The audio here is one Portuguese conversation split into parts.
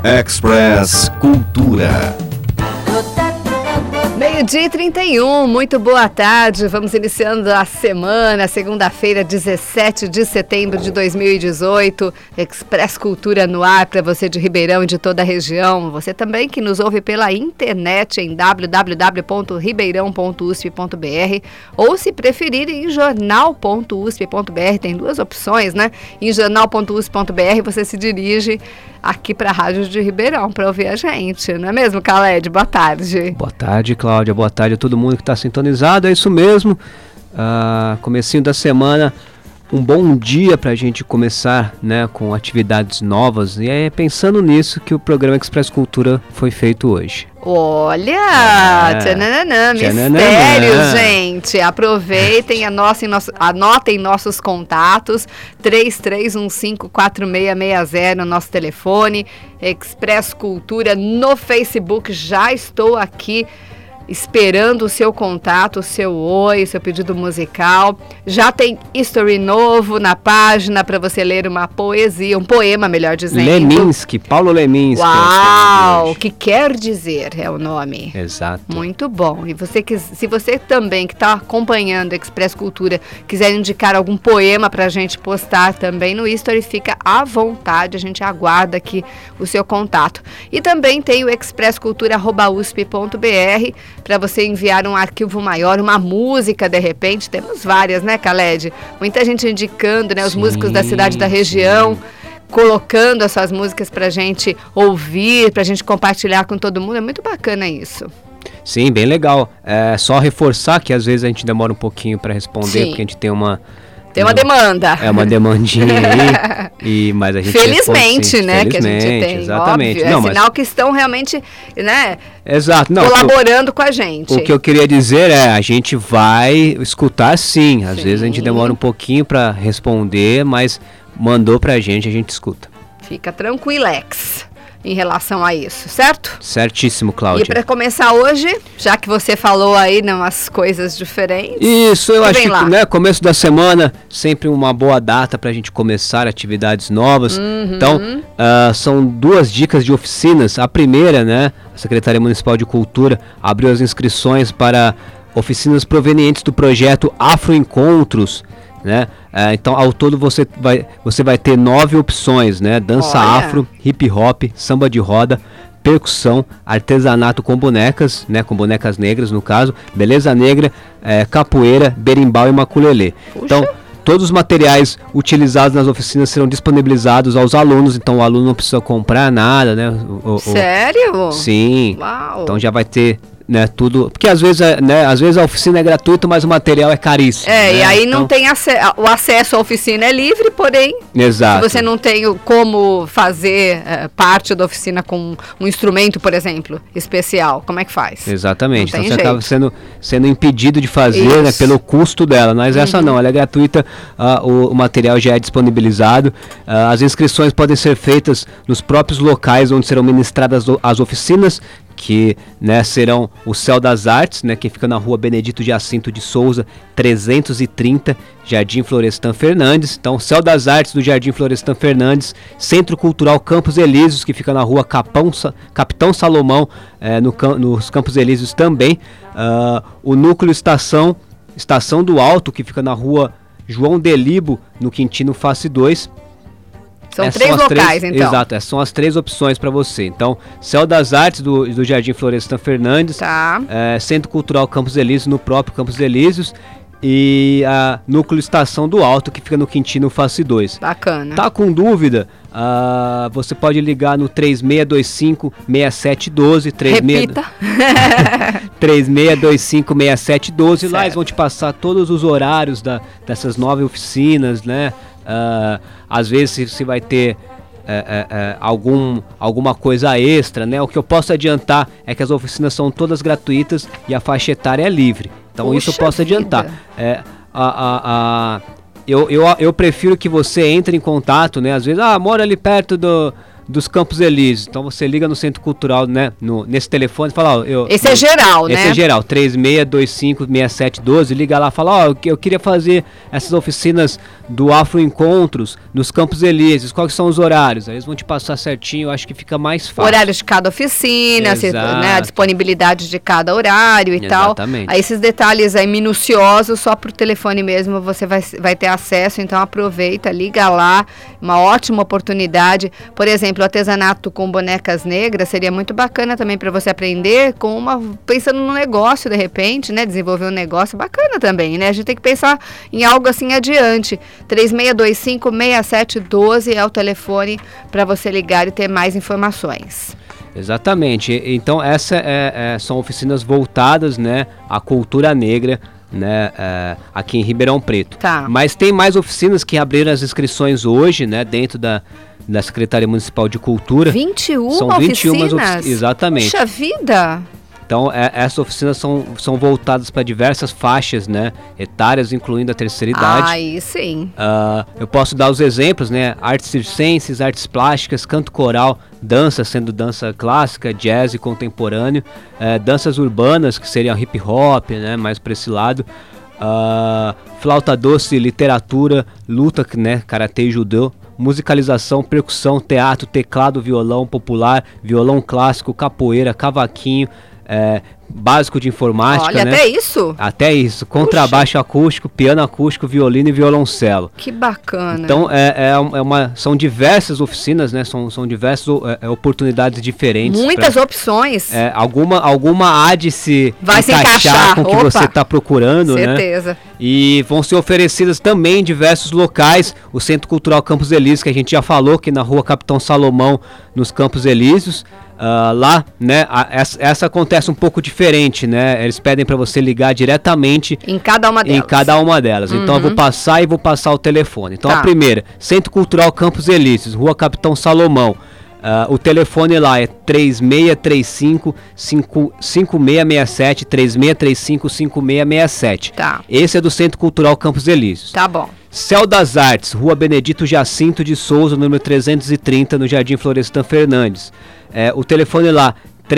Express Cultura. 12h31, muito boa tarde. Vamos iniciando a semana, segunda-feira, 17 de setembro de 2018. Express Cultura no ar para você de Ribeirão e de toda a região. Você também que nos ouve pela internet em www.ribeirão.usp.br ou, se preferir, em jornal.usp.br. Tem duas opções, né? Em jornal.usp.br você se dirige aqui para a Rádio de Ribeirão para ouvir a gente, não é mesmo, Khaled? Boa tarde. Boa tarde, Cláudia. Boa tarde a todo mundo que está sintonizado. É isso mesmo. Comecinho da semana, um bom dia para a gente começar, né, com atividades novas. E é pensando nisso que o programa Express Cultura foi feito hoje. Olha, mistério, gente. Aproveitem, anotem nossos contatos, 33154660, nosso telefone, Express Cultura no Facebook. Já estou aqui esperando o seu contato, o seu oi, o seu pedido musical. Já tem history novo na página para você ler uma poesia, um poema, melhor dizendo. Leminski, Paulo Leminski. Uau, que quer dizer é o nome. Exato. Muito bom. E se você também que está acompanhando o Express Cultura quiser indicar algum poema para a gente postar também no history, fica à vontade, a gente aguarda aqui o seu contato. E também tem o expresscultura@usp.br para você enviar um arquivo maior, uma música, de repente. Temos várias, né, Khaled? Muita gente indicando, né, os músicos da cidade, da região, colocando as suas músicas para a gente ouvir, para a gente compartilhar com todo mundo. É muito bacana isso. Sim, bem legal. É só reforçar que às vezes a gente demora um pouquinho para responder, Sim. porque a gente tem uma... Tem uma demanda. É uma demandinha aí, mas a gente felizmente, responde, né, que a gente tem, exatamente. Óbvio, é sinal que estão realmente, né, exato. Não, colaborando com a gente. O que eu queria dizer é, a gente vai escutar sim, às vezes a gente demora um pouquinho para responder, mas mandou pra gente, a gente escuta. Fica tranquilex em relação a isso, certo? Certíssimo, Cláudia. E para começar hoje, já que você falou aí umas coisas diferentes. Isso, eu acho que, lá. Começo da semana, sempre uma boa data para a gente começar atividades novas. Então, são duas dicas de oficinas. A primeira, né, a Secretaria Municipal de Cultura abriu as inscrições para oficinas provenientes do projeto Afroencontros, né? Então, ao todo você vai ter 9 opções, né? Dança afro, hip hop, samba de roda, percussão, artesanato com bonecas, né? Com bonecas negras no caso, beleza negra, capoeira, berimbau e maculelê. Então, todos os materiais utilizados nas oficinas serão disponibilizados aos alunos, então o aluno não precisa comprar nada, né? Sério? Sim. Uau. Então já vai ter, né, tudo, porque às vezes a oficina é gratuita, mas o material é caríssimo. E né? aí não tem o acesso à oficina é livre, porém, exato. Se você não tem como fazer parte da oficina com um instrumento, por exemplo, especial, como é que faz? Exatamente, então você jeito. acaba sendo impedido de fazer, né, pelo custo dela, mas essa não, ela é gratuita, o material já é disponibilizado, as inscrições podem ser feitas nos próprios locais onde serão ministradas as oficinas, que, né, serão o Céu das Artes, né, que fica na rua Benedito de Jacinto de Souza, 330, Jardim Florestan Fernandes. Então, Céu das Artes do Jardim Florestan Fernandes, Centro Cultural Campos Elíseos, que fica na rua Capitão Salomão, nos Campos Elíseos também. O Núcleo Estação do Alto, que fica na rua João Delibo, no Quintino Face 2. São 3 locais, então. Exato, são as 3 opções para você. Então, Céu das Artes do Jardim Florestan Fernandes, Centro Cultural Campos Elíseos, no próprio Campos Elíseos, e a Núcleo Estação do Alto, que fica no Quintino Face 2. Bacana. Tá com dúvida? Você pode ligar no 3625-6712. Repita. 3625-6712. Lá eles vão te passar todos os horários dessas 9 oficinas, né? Às vezes se vai ter alguma coisa extra, né? O que eu posso adiantar é que as oficinas são todas gratuitas e a faixa etária é livre. Então, puxa, isso eu posso adiantar. Eu prefiro que você entre em contato, né? Às vezes, mora ali perto dos Campos Elíseos. Então você liga no Centro Cultural, né, nesse telefone e fala, ó, esse é geral, né? Esse é geral, 36256712, liga lá e fala, ó, eu queria fazer essas oficinas do Afro Encontros nos Campos Elíseos, quais são os horários? Aí eles vão te passar certinho, eu acho que fica mais fácil. Horário de cada oficina, né, a disponibilidade de cada horário e Exatamente. tal. Aí esses detalhes aí minuciosos, só por telefone mesmo você vai ter acesso, então aproveita, liga lá, uma ótima oportunidade. Por exemplo, o artesanato com bonecas negras seria muito bacana também para você aprender pensando no negócio de repente, né, desenvolver um negócio bacana também, né? A gente tem que pensar em algo assim adiante. 36256712 é o telefone para você ligar e ter mais informações. Exatamente. Então são oficinas voltadas, né, à cultura negra, né, aqui em Ribeirão Preto. Tá. Mas tem mais oficinas que abriram as inscrições hoje, né, dentro da Secretaria Municipal de Cultura. 21 são 21 oficinas? Exatamente. Puxa vida! Então, essas oficinas são voltadas para diversas faixas, né, etárias, incluindo a terceira idade. Aí sim. Eu posso dar os exemplos, né, artes circenses, artes plásticas, canto coral, dança, sendo dança clássica, jazz e contemporâneo, danças urbanas, que seriam hip hop, né, mais para esse lado, flauta doce, literatura, luta, né, karatê e judô, musicalização, percussão, teatro, teclado, violão popular, violão clássico, capoeira, cavaquinho, básico de informática. Olha, né? Até isso. Contrabaixo acústico, piano acústico, violino e violoncelo. Que bacana. Então, são diversas oficinas, né? São diversas oportunidades diferentes. Muitas opções. Alguma há de se encaixar com o que você está procurando, certeza. Né? E vão ser oferecidas também em diversos locais. O Centro Cultural Campos Elíseos, que a gente já falou, que na Rua Capitão Salomão, nos Campos Elíseos. Lá, né, essa acontece um pouco diferente, né? Eles pedem para você ligar diretamente em cada uma delas. Uhum. Então eu vou passar o telefone. Então a primeira, Centro Cultural Campos Elíseos, Rua Capitão Salomão. O telefone lá é 3635-5667, 3635-5667. Tá. Esse é do Centro Cultural Campos Elíseos. Tá bom. Céu das Artes, Rua Benedito Jacinto de Souza, número 330, no Jardim Florestan Fernandes. O telefone lá,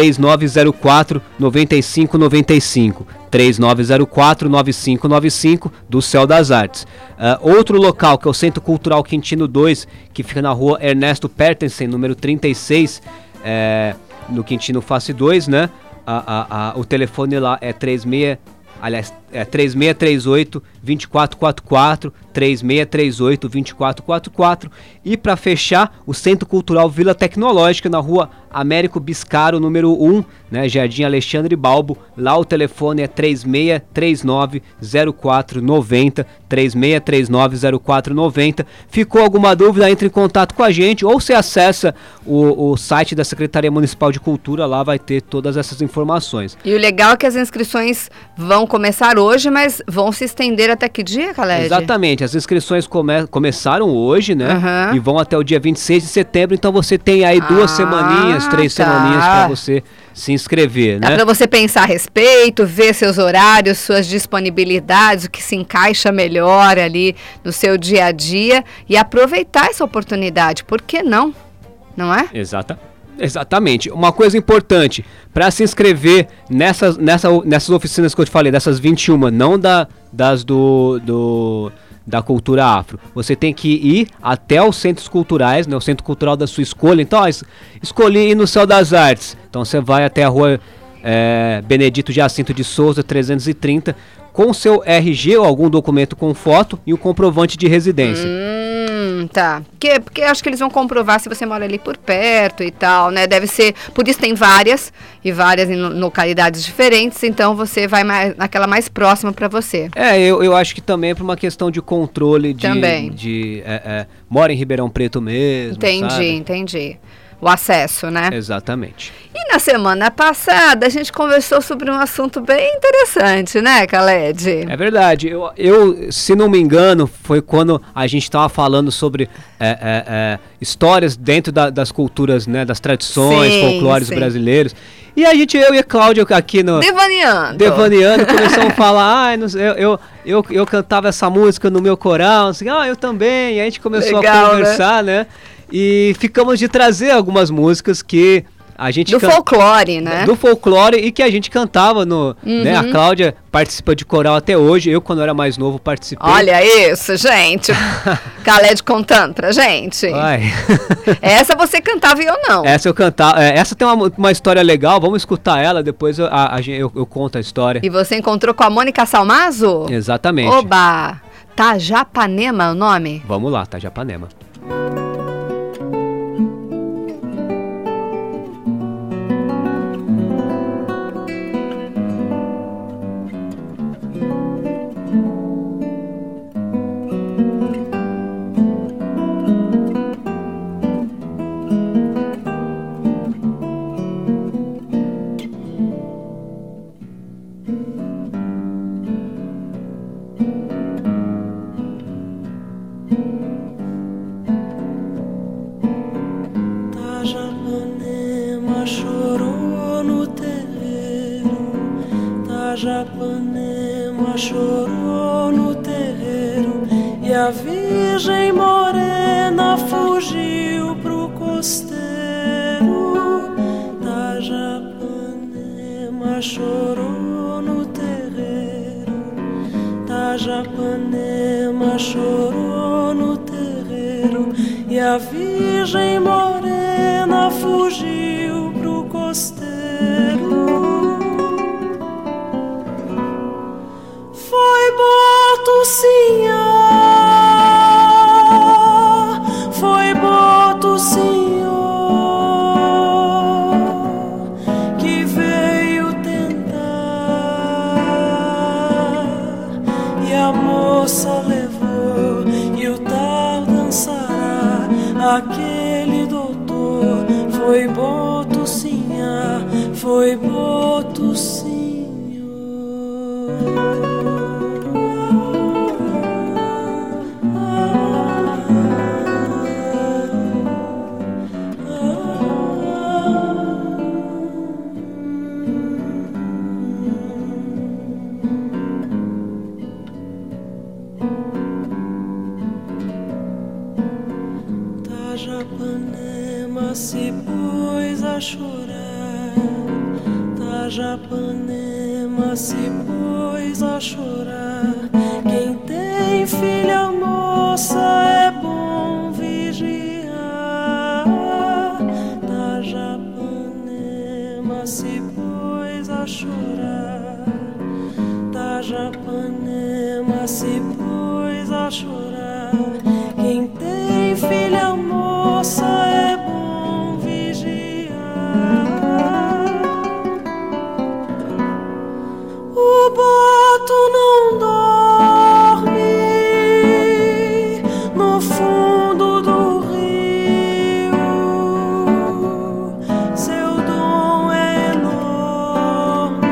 3904-9595, 3904-9595, do Céu das Artes. Outro local, que é o Centro Cultural Quintino 2, que fica na Rua Ernesto Pertensen, número 36, no Quintino Face 2, né? O telefone lá é 3638-2444, 3638-2444. E para fechar, o Centro Cultural Vila Tecnológica, na Rua Américo Biscaro, número 1, né, Jardim Alexandre Balbo. Lá o telefone é 3639-0490, 3639-0490. Ficou alguma dúvida? Entre em contato com a gente, ou você acessa o site da Secretaria Municipal de Cultura, lá vai ter todas essas informações. E o legal é que as inscrições vão começar hoje, mas vão se estender até que dia, Khaled? Exatamente, as inscrições começaram hoje, né, e vão até o dia 26 de setembro, então você tem aí 2 semaninhas, 3 semaninhas para você se inscrever, né? Dá para você pensar a respeito, ver seus horários, suas disponibilidades, o que se encaixa melhor ali no seu dia a dia e aproveitar essa oportunidade, por que não? Não é? Exatamente. Uma coisa importante, para se inscrever nessas oficinas que eu te falei, dessas 21, não das da cultura afro, você tem que ir até os centros culturais, né, o centro cultural da sua escolha. Então, escolhi ir no Céu das Artes, então você vai até a Rua Benedito Jacinto de Souza, 330, com seu RG ou algum documento com foto e o comprovante de residência. Tá. Porque acho que eles vão comprovar se você mora ali por perto e tal, né? Deve ser. Por isso tem várias em localidades diferentes, então você vai naquela mais próxima para você. Eu acho que também é por uma questão de controle mora em Ribeirão Preto mesmo. Entendi. O acesso, né? Exatamente. E na semana passada a gente conversou sobre um assunto bem interessante, né, Khaled? É verdade. Eu se não me engano, foi quando a gente estava falando sobre histórias dentro das culturas, né, das tradições, folclores brasileiros. E eu e a Cláudia aqui no... Devaneando, começamos a falar, eu cantava essa música no meu coral, assim, eu também, e a gente começou a conversar, né? E ficamos de trazer algumas músicas que a gente do folclore, né? Do folclore e que a gente cantava no, né? A Cláudia participa de coral até hoje. Eu, quando era mais novo, participei. Olha isso, gente. Khaled contando pra gente. Vai. Essa você cantava e eu não. Essa eu cantava. Essa tem uma história legal. Vamos escutar ela, depois eu conto a história. E você encontrou com a Mônica Salmazo? Exatamente. Oba! Tajapanema o nome? Vamos lá, Tajapanema. Tajapanema chorou no terreiro, Tajapanema chorou no terreiro, e a Virgem Morena fugiu pro costeiro. Tajapanema chorou no terreiro, Tajapanema chorou no terreiro, e a Virgem Morena fugiu pro costeiro. Foi Botucinha, foi Botucinha que veio tentar, e a moça levou e o tal dançará. Aquele doutor foi Botucinha, foi Botucinha. Tajapanema se pôs a chorar, Tajapanema se pôs a chorar. Quem tem filha moça é bom vigiar. Tajapanema se pôs a chorar, Tajapanema se pôs a chorar. Quem tem filha moça é bom vigiar. O boto não dorme no fundo do rio, seu dom é enorme.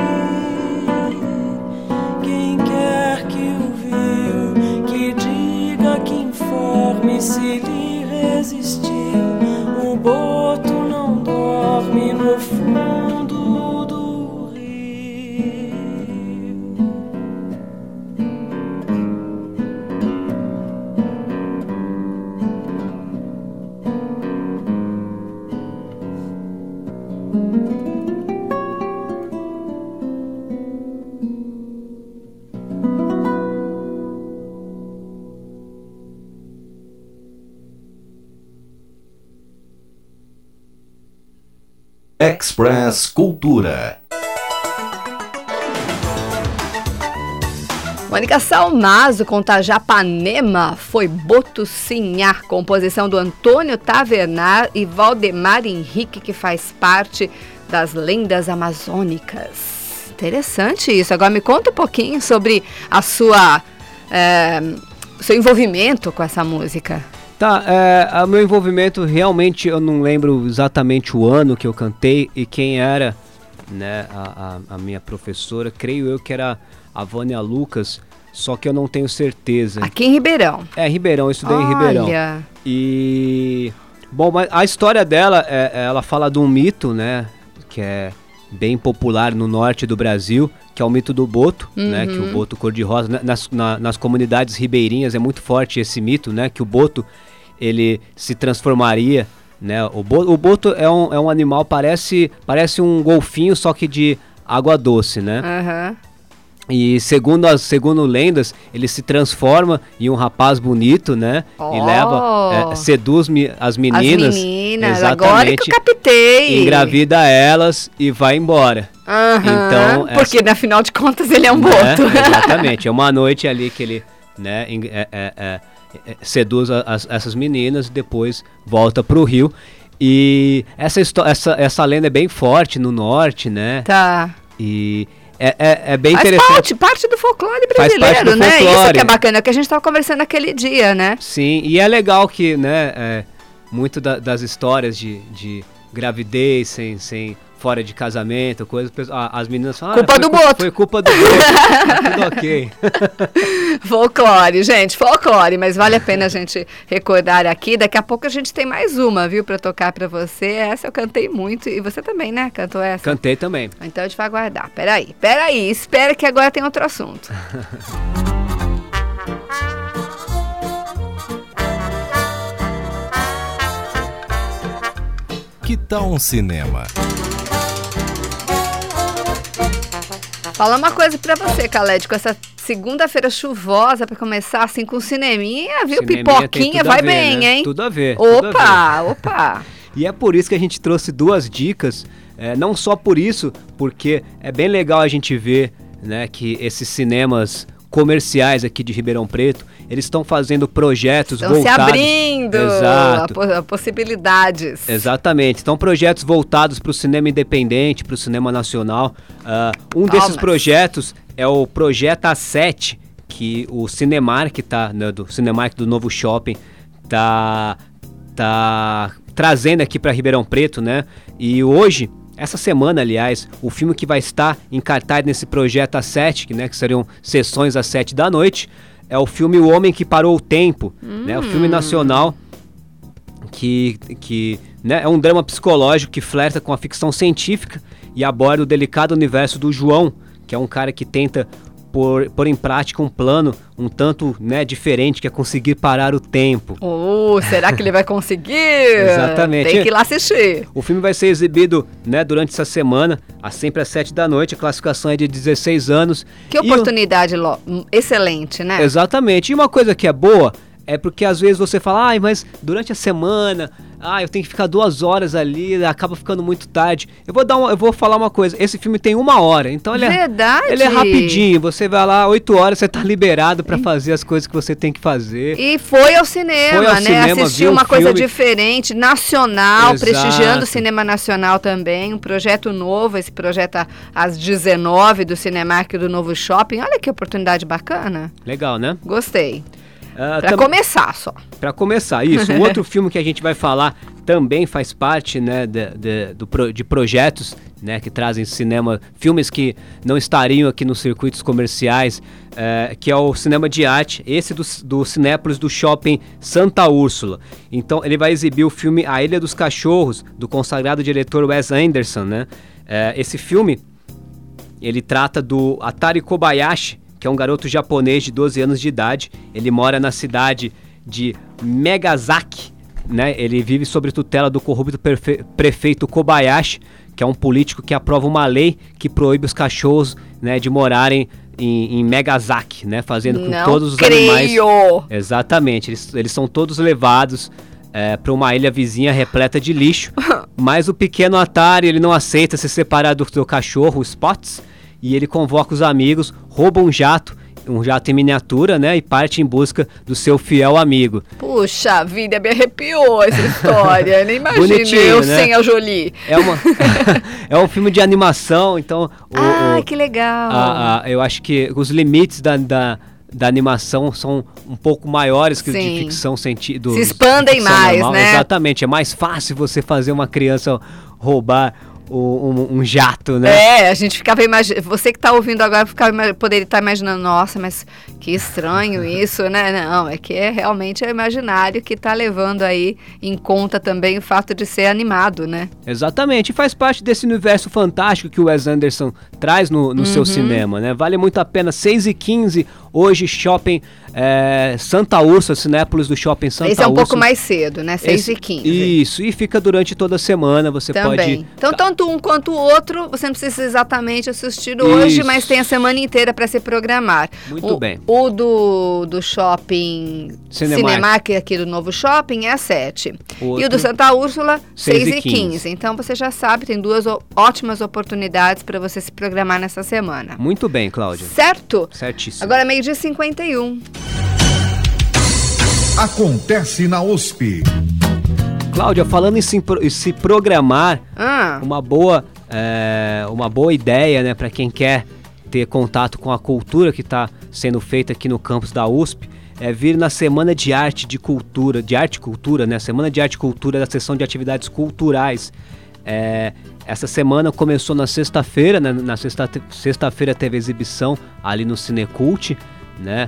Quem quer que o viu, que diga, que informe se lhe resistiu. O boto não dorme no fundo do rio. Express Cultura. Mônica Salmazo com Tajapanema foi Botucinha, composição do Antônio Tavernar e Valdemar Henrique, que faz parte das lendas amazônicas. Interessante isso. Agora me conta um pouquinho sobre a seu envolvimento com essa música. Tá, o meu envolvimento realmente eu não lembro exatamente o ano que eu cantei e quem era, né, a minha professora. Creio eu que era a Vânia Lucas, só que eu não tenho certeza. Aqui em Ribeirão. Ribeirão, eu estudei em Ribeirão. E, bom, mas a história dela, ela fala de um mito, né, que é bem popular no norte do Brasil, que é o mito do boto, né, que o boto cor-de-rosa, nas comunidades ribeirinhas é muito forte esse mito, né, que o boto, ele se transformaria, né? O boto é um animal, parece um golfinho, só que de água doce, né? Aham. E segundo lendas, ele se transforma em um rapaz bonito, né? E seduz as meninas. As meninas, exatamente, agora que eu captei. Engravida elas e vai embora. Então, porque afinal de contas ele é um boto. Exatamente, é uma noite ali que ele, né, seduz essas meninas e depois volta pro rio. E essa lenda é bem forte no norte, né? Tá. E é bem interessante. Parte do folclore brasileiro, né? Folclore. Isso que é bacana, é o que a gente estava conversando naquele dia, né? Sim, e é legal que, né, muito das histórias de gravidez sem fora de casamento, as meninas falam... Culpa do boto. Foi culpa do boto, tá tudo ok. Folclore, gente, folclore, mas vale a pena a gente recordar aqui. Daqui a pouco a gente tem mais uma, viu, pra tocar pra você. Essa eu cantei muito, e você também, né, cantou essa? Cantei também. Então a gente vai aguardar. Peraí, espera que agora tem outro assunto. Que tal um cinema? Fala uma coisa pra você, Khaled, com essa segunda-feira chuvosa pra começar assim com cineminha, viu? Cineminha Pipoquinha, vai bem, né? hein? Tudo a ver. Opa! E é por isso que a gente trouxe 2 dicas, não só por isso, porque é bem legal a gente ver, né, que esses cinemas comerciais aqui de Ribeirão Preto, eles estão fazendo projetos voltados... Estão se abrindo a possibilidades. Exatamente, estão projetos voltados para o cinema independente, para o cinema nacional. Desses projetos é o Projeto A7, que o Cinemark, do Cinemark do Novo Shopping, tá trazendo aqui para Ribeirão Preto, né? E hoje... Essa semana, aliás, o filme que vai estar em cartaz nesse Projeto A7, né, que seriam sessões às 7 da noite, é o filme O Homem que Parou o Tempo, né, o filme nacional que né, é um drama psicológico que flerta com a ficção científica e aborda o delicado universo do João, que é um cara que tenta pôr em prática um plano um tanto, né, diferente, que é conseguir parar o tempo. Será que ele vai conseguir? Exatamente. Tem que ir lá assistir. O filme vai ser exibido, né, durante essa semana, sempre às 7 da noite, a classificação é de 16 anos. Que oportunidade excelente, né? Exatamente. E uma coisa que é boa é porque às vezes você fala, mas durante a semana, eu tenho que ficar 2 horas ali, acaba ficando muito tarde. Eu vou falar uma coisa, esse filme tem 1 hora, então ele é rapidinho, você vai lá, 8 horas, você tá liberado pra fazer as coisas que você tem que fazer. E foi ao cinema, assistiu uma coisa diferente, nacional, prestigiando o cinema nacional também, um projeto novo, esse projeto às 19 do Cinemark do Novo Shopping. Olha que oportunidade bacana. Legal, né? Gostei. Pra começar só. Pra começar, isso. O outro filme que a gente vai falar também faz parte, né, de projetos, né, que trazem cinema, filmes que não estariam aqui nos circuitos comerciais, que é o cinema de arte, esse do Cinépolis do Shopping Santa Úrsula. Então ele vai exibir o filme A Ilha dos Cachorros, do consagrado diretor Wes Anderson, né? Esse filme, ele trata do Atari Kobayashi, que é um garoto japonês de 12 anos de idade. Ele mora na cidade de Megazaki, né? Ele vive sob tutela do corrupto prefeito Kobayashi, que é um político que aprova uma lei que proíbe os cachorros, né, de morarem em Megazaki, né? Fazendo com que todos os animais... Exatamente, eles são todos levados para uma ilha vizinha repleta de lixo. Mas o pequeno Atari, ele não aceita se separar do seu cachorro, o Spots, e ele convoca os amigos, rouba um jato em miniatura, né, e parte em busca do seu fiel amigo. Puxa vida, me arrepiou essa história, nem imaginei eu, né? Sem a Jolie. É um filme de animação, então... que legal! Eu acho que os limites da animação são um pouco maiores que de ficção científica. Se expandem mais, normal, né? Exatamente, é mais fácil você fazer uma criança roubar um jato, né? A gente ficava imaginando, você que está ouvindo agora poderia estar imaginando, nossa, mas que estranho isso, né? Não, é que realmente é o imaginário que está levando aí em conta também o fato de ser animado, né? Exatamente, e faz parte desse universo fantástico que o Wes Anderson traz no seu cinema, né? Vale muito a pena, 6h15, hoje, Shopping Santa Úrsula, Cinépolis do Shopping Santa Úrsula. Esse é um pouco mais cedo, né? 6h15. Isso, e fica durante toda a semana, você também pode... Então, tanto um quanto o outro, você não precisa exatamente assistir hoje, Isso. mas tem a semana inteira para se programar. Muito bem. O do Shopping Cinemark, aqui do Novo Shopping, é às 7. E o do Santa Úrsula, 6h15. Então, você já sabe, tem duas ótimas oportunidades para você se programar nessa semana. Muito bem, Cláudia. Certo? Certíssimo. Agora, 12h51. Acontece na USP. Cláudia, falando em se programar, uma boa ideia, né, para quem quer ter contato com a cultura que está sendo feita aqui no campus da USP, é vir na Semana de Arte e Cultura, né, Semana de Arte e Cultura da seção de atividades culturais. Essa semana começou na sexta-feira, né, na sexta-feira teve exibição ali no Cinecult, né,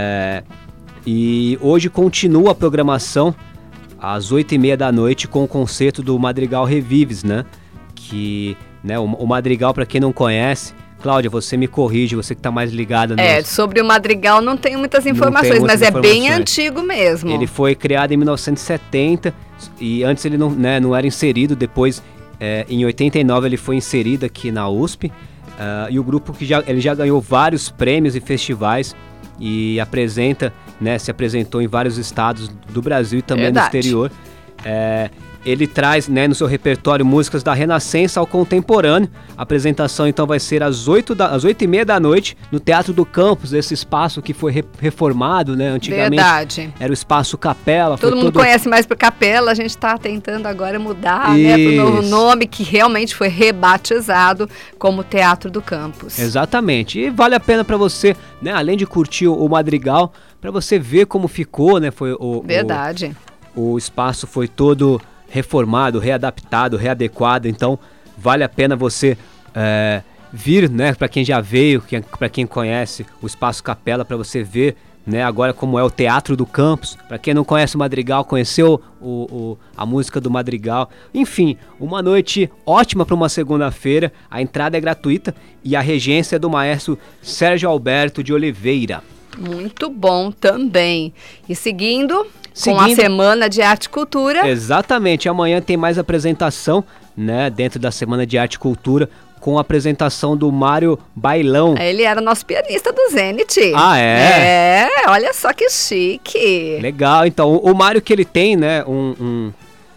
e hoje continua a programação às 8h30 da noite com o concerto do Madrigal Revives, né? Que, né, o Madrigal, para quem não conhece, Cláudia, você me corrige, você que está mais ligada sobre o Madrigal não tenho muitas informações, mas é bem antigo mesmo. Ele foi criado em 1970 e antes ele não era inserido, depois em 89 ele foi inserido aqui na USP, e o grupo ele já ganhou vários prêmios e festivais e se apresentou em vários estados do Brasil e também no exterior. Ele traz, né, no seu repertório músicas da Renascença ao contemporâneo. A apresentação então vai ser às 8h30 da noite no Teatro do Campus, esse espaço que foi reformado, né, antigamente. Verdade. Era o espaço Capela. Todo mundo conhece mais por Capela, a gente está tentando agora mudar, né, para o novo nome que realmente foi rebatizado como Teatro do Campus. Exatamente, e vale a pena para você, né, além de curtir o Madrigal, para você ver como ficou, né, Verdade. O espaço foi todo reformado, readaptado, readequado, então vale a pena você vir, né, para quem já veio, para quem conhece o Espaço Capela, para você ver, né, agora como é o Teatro do Campus. Para quem não conhece o Madrigal, conheceu a música do Madrigal. Enfim, uma noite ótima para uma segunda-feira, a entrada é gratuita e a regência é do maestro Sérgio Alberto de Oliveira. Muito bom também. E seguindo com a Semana de Arte e Cultura. Exatamente, amanhã tem mais apresentação, né, dentro da Semana de Arte e Cultura, com a apresentação do Mário Bailão. Ele era nosso pianista do Zenit. Ah, é? Olha só que chique. Legal, então, o Mário que ele tem, né, um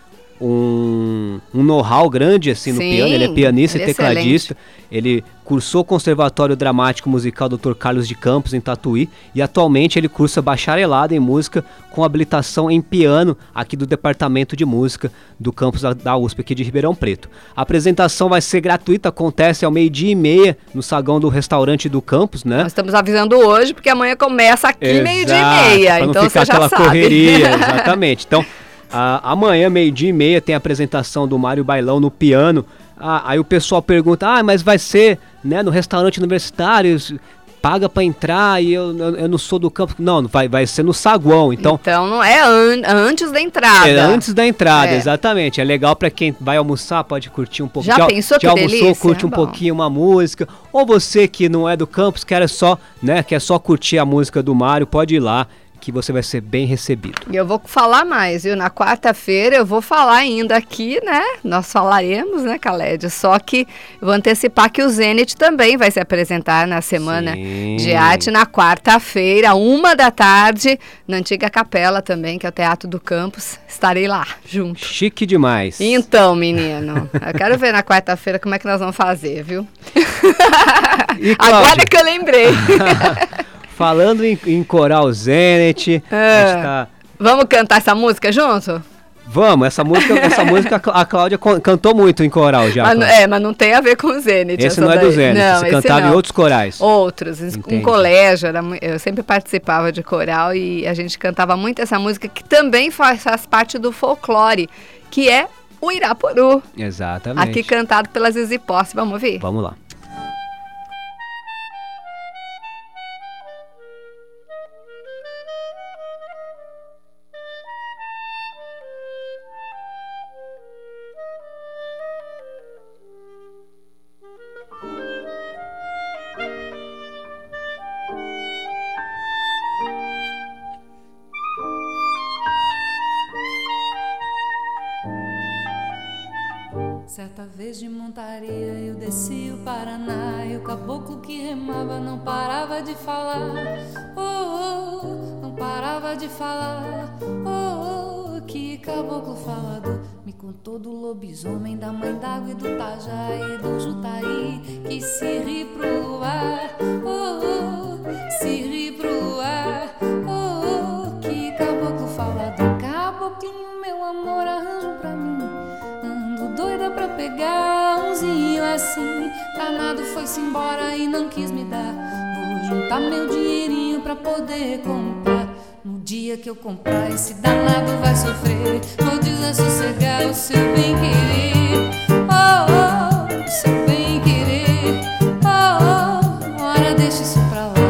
know-how grande assim no piano, ele é pianista e tecladista, ele cursou o Conservatório Dramático Musical Dr. Carlos de Campos em Tatuí e atualmente ele cursa bacharelado em música com habilitação em piano aqui do Departamento de Música do campus da USP aqui de Ribeirão Preto. A apresentação vai ser gratuita, acontece ao 12h30 no saguão do restaurante do campus, né? Nós estamos avisando hoje porque amanhã começa aqui 12h30, então você já sabe. Correria, exatamente. Então, amanhã, 12h30, tem a apresentação do Mário Bailão no piano. Aí o pessoal pergunta, mas vai ser, né, no restaurante universitário, paga pra entrar e eu não sou do campo. Não, vai ser no saguão. Então não é antes da entrada. É antes da entrada, exatamente. É legal pra quem vai almoçar, pode curtir um pouquinho. Já pensou que delícia? Já almoçou, curte um pouquinho uma música. Ou você que não é do campus, quer só curtir a música do Mário, pode ir lá, que você vai ser bem recebido. E eu vou falar mais, viu? Na quarta-feira eu vou falar ainda aqui, né? Nós falaremos, né, Khaled? Só que eu vou antecipar que o Zenit também vai se apresentar na Semana de Arte na quarta-feira, 13h, na antiga Capela também, que é o Teatro do Campus. Estarei lá, junto. Chique demais. Então, menino, eu quero ver na quarta-feira como é que nós vamos fazer, viu? Agora que eu lembrei. Falando em coral Zenit, vamos cantar essa música junto? Vamos, essa música a Cláudia cantou muito em coral já. Mas não tem a ver com o Zenit. Esse não é do Zenit, você cantava em outros corais. Outros, em colégio, eu sempre participava de coral e a gente cantava muito essa música que também faz parte do folclore, que é o Irapuru. Exatamente. Aqui cantado pela Zizi Posse, vamos ouvir? Vamos lá. Certa vez de montaria eu desci o Paraná e o caboclo que remava não parava de falar. Oh, oh, não parava de falar. Oh, oh, que caboclo falador. Me contou do lobisomem, da mãe d'água e do tajá e do jutaí que se ri pro luar. Oh, oh, se ri pro luar. Oh, oh, que caboclo falador. Caboclinho, meu amor, arranjo pra mim. Doida pra pegar umzinho assim. Danado foi-se embora e não quis me dar. Vou juntar meu dinheirinho pra poder comprar. No dia que eu comprar, esse danado vai sofrer. Vou desassossegar o seu bem-querer. Oh, oh, seu bem-querer. Oh, oh, ora deixa isso pra lá.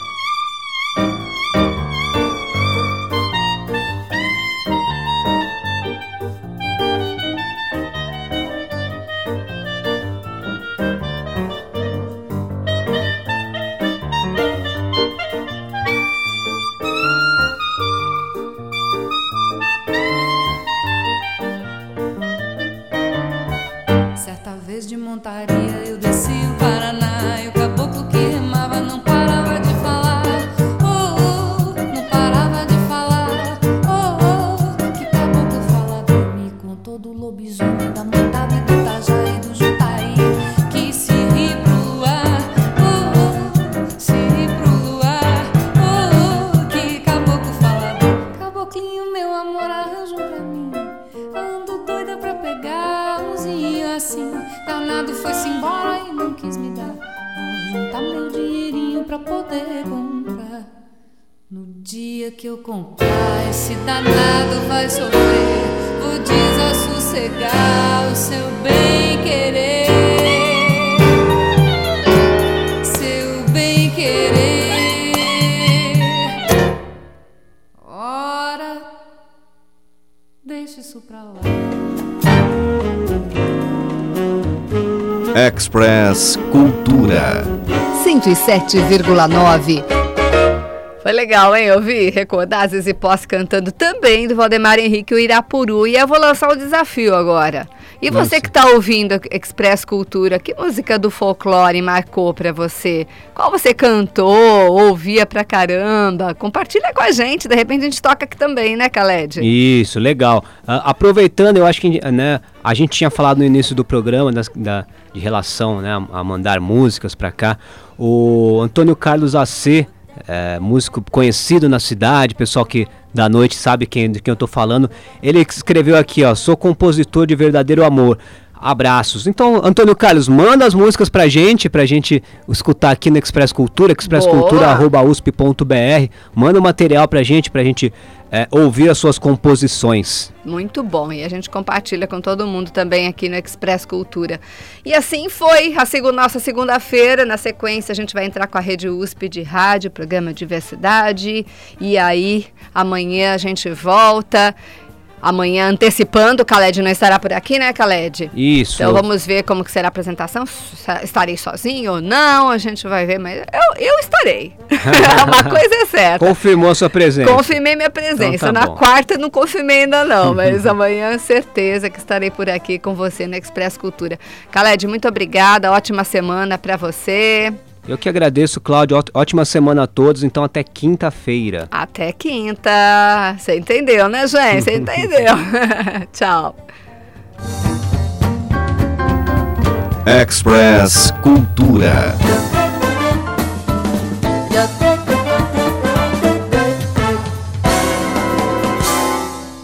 De montaria eu desci o Paraná e o caboclo que remava não parava de falar. Oh, oh, não parava de falar. Oh, oh, que caboclo falador. Me contou do lobisomem, da montada e do tajá e do jutaí que se ri pro luar. Oh, oh, se ri pro luar. Oh, oh, que caboclo falador. Caboclinho, meu amor, arranjo pra mim. Ando doida pra pegar umzinho assim. Danado foi-se embora e não quis me dar. Vou juntar meu dinheirinho pra poder comprar. No dia que eu comprar, esse danado vai sofrer. Vou desassossegar o seu bem-querer. Seu bem-querer. Ora, deixa isso pra lá. Express Cultura 107,9. Foi legal, hein? Ouvir, recordar Zizi Posse cantando também do Valdemar Henrique, o Irapuru. E eu vou lançar um desafio agora. E você que está ouvindo Express Cultura, que música do folclore marcou para você? Qual você cantou, ouvia pra caramba? Compartilha com a gente, de repente a gente toca aqui também, né, Khaled? Isso, legal. Aproveitando, eu acho que a gente tinha falado no início do programa de relação, né, a mandar músicas para cá. O Antônio Carlos AC, músico conhecido na cidade, pessoal que da noite sabe de quem eu tô falando, ele escreveu aqui, ó: sou compositor de verdadeiro amor. Abraços. Então, Antônio Carlos, manda as músicas pra gente escutar aqui no Express Cultura, expresscultura@usp.br. Manda o material pra gente ouvir as suas composições. Muito bom, e a gente compartilha com todo mundo também aqui no Express Cultura. E assim foi nossa segunda-feira. Na sequência a gente vai entrar com a Rede USP de rádio, programa Diversidade, e aí amanhã a gente volta. Amanhã, antecipando, o Khaled não estará por aqui, né, Khaled? Isso. Então vamos ver como que será a apresentação. Estarei sozinho ou não, a gente vai ver, mas eu estarei. Uma coisa é certa. Confirmou a sua presença. Confirmei minha presença. Então, Na quarta não confirmei ainda não, mas amanhã certeza que estarei por aqui com você no Express Cultura. Khaled, muito obrigada, ótima semana para você. Eu que agradeço, Cláudio. Ótima semana a todos. Então, até quinta-feira. Até quinta. Você entendeu, né, gente? Você entendeu. Tchau. Express Cultura. E até